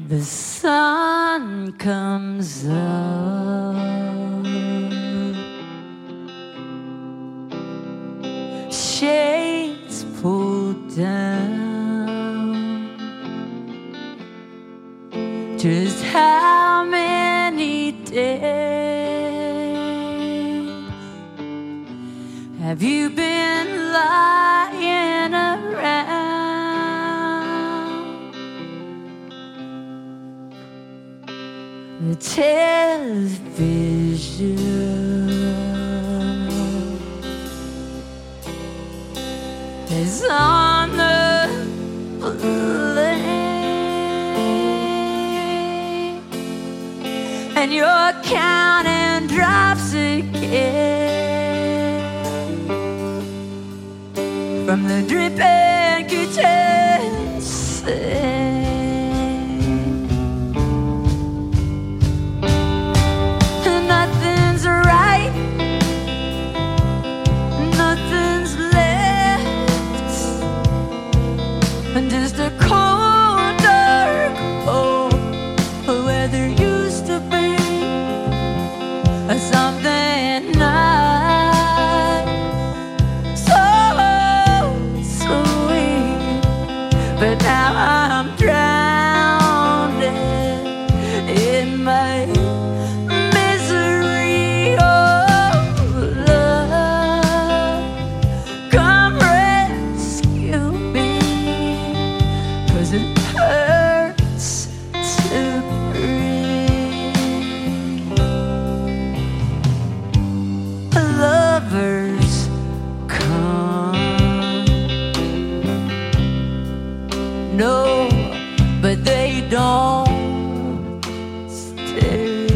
The sun comes up, shades pulled down. Just how many days have you been lying around? The television is on the plane, and you're counting drops again from the dripping kitchen sink. Nothing's right, nothing's left, and just a cold, dark hole where there used to be something nice, so sweet. But now I'm drowned in my misery. Oh, love, come rescue me, 'cause it hurts to breathe. Lovers come, no, but they don't stay.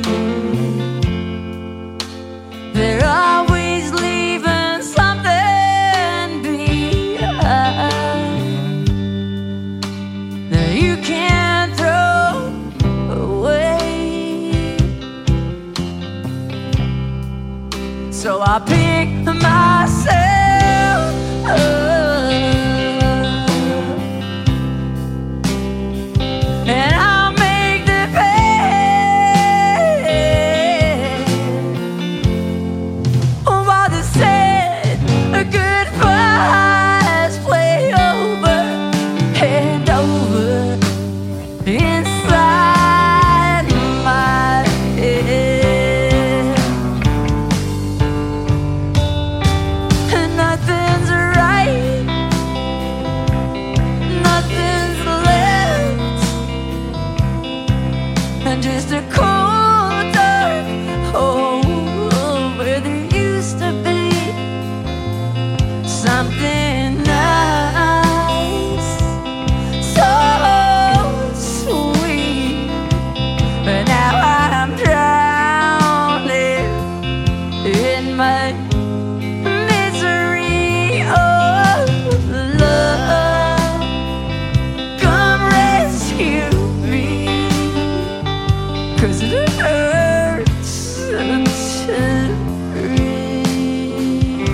They're always leaving something behind that you can't throw away. So I pick myself up and I'll make the bed while the sad goodbyes play over and over inside my head. Nothing's right, nothing's left, and just a cold, dark hole where there used to be something nice, so sweet. But now I'm drowning in my misery. Oh, love, come rescue me, 'cause it hurts to breathe.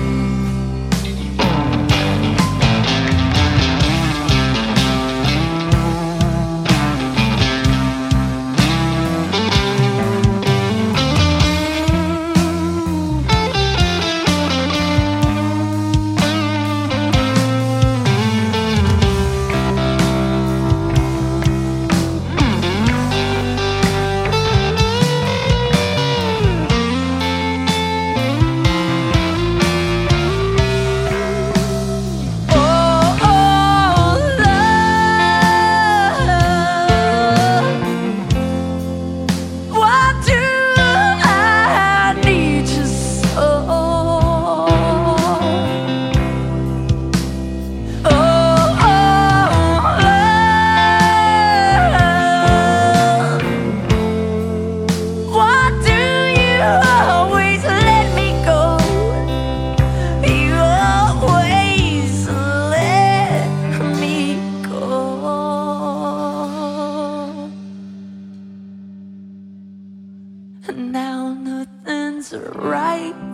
Now nothing's right,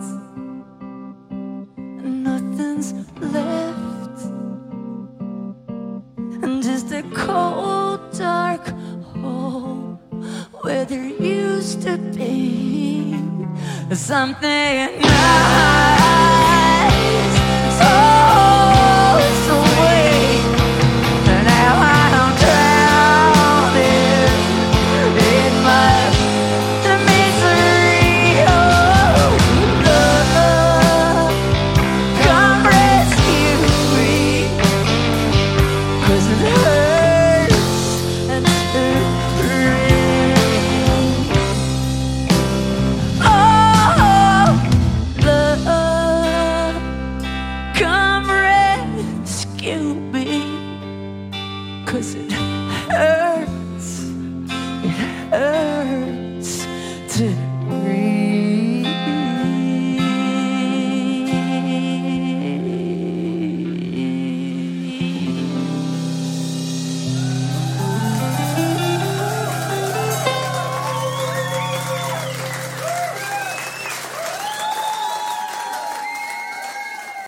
nothing's left, and just a cold, dark where there used to be something I